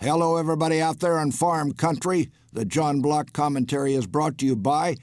Hello, everybody out there in farm country. The John Block commentary is brought to you by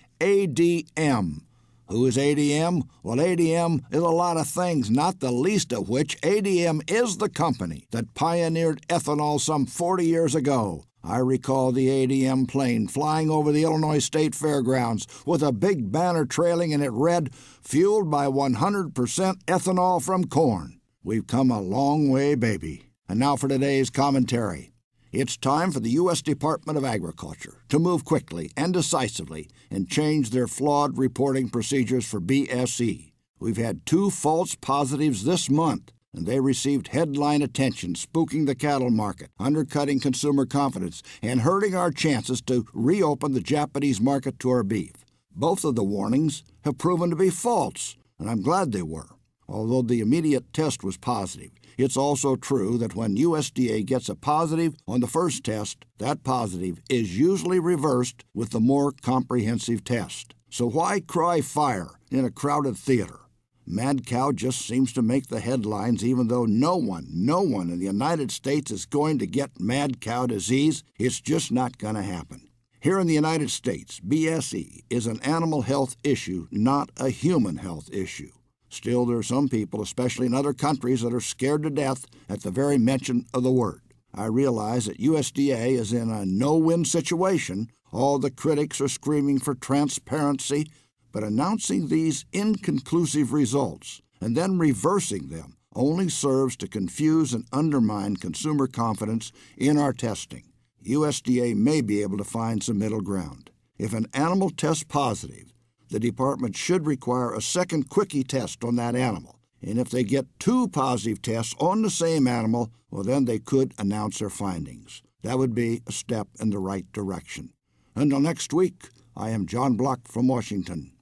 ADM. Who is ADM? Well, ADM is a lot of things, not the least of which ADM is the company that pioneered ethanol some 40 years ago. I recall the ADM plane flying over the Illinois State Fairgrounds with a big banner trailing, and it read, "Fueled by 100% ethanol from corn." We've come a long way, baby. And now for today's commentary. It's time for the U.S. Department of Agriculture to move quickly and decisively and change their flawed reporting procedures for BSE. We've had 2 false positives this month, and they received headline attention, spooking the cattle market, undercutting consumer confidence, and hurting our chances to reopen the Japanese market to our beef. Both of the warnings have proven to be false, and I'm glad they were. Although the immediate test was positive, it's also true that when USDA gets a positive on the first test, that positive is usually reversed with the more comprehensive test. So why cry fire in a crowded theater? Mad cow just seems to make the headlines, even though no one in the United States is going to get mad cow disease. It's just not going to happen. Here in the United States, BSE is an animal health issue, not a human health issue. Still, there are some people, especially in other countries, that are scared to death at the very mention of the word. I realize that USDA is in a no-win situation. All the critics are screaming for transparency, but announcing these inconclusive results and then reversing them only serves to confuse and undermine consumer confidence in our testing. USDA may be able to find some middle ground. If an animal tests positive, the department should require a second quickie test on that animal. And if they get 2 positive tests on the same animal, well, then they could announce their findings. That would be a step in the right direction. Until next week, I am John Block from Washington.